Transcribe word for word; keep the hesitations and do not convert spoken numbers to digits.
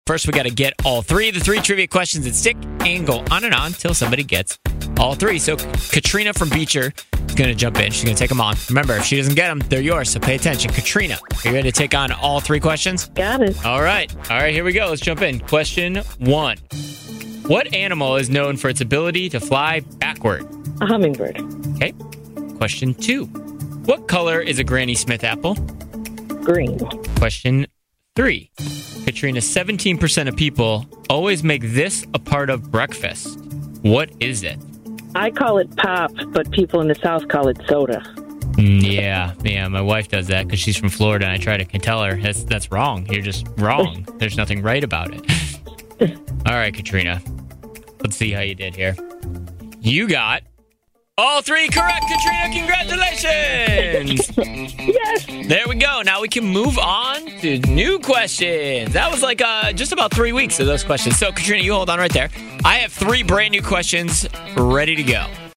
First, we got to get all three of the three trivia questions and stick and go on and on till somebody gets all three. So Katrina from Beecher is going to jump in. She's going to take them on. Remember, if she doesn't get them, they're yours. So pay attention. Katrina, are you ready to take on all three questions? Got it. All right. All right, here we go. Let's jump in. Question one. What animal is known for its ability to fly backward? A hummingbird. Okay. Question two. What color is a Granny Smith apple? Green. Question three. Katrina, seventeen percent of people always make this a part of breakfast. What is it? I call it pop, but people in the South call it soda. Mm, yeah, yeah. My wife does that because she's from Florida, and I try to tell her that's that's wrong. You're just wrong. There's nothing right about it. All right, Katrina. Let's see how you did here. You got all three correct, Katrina. Congratulations. Yes. There we go. Now we can move on to new questions. That was like uh, just about three weeks of those questions. So, Katrina, you hold on right there. I have three brand new questions ready to go.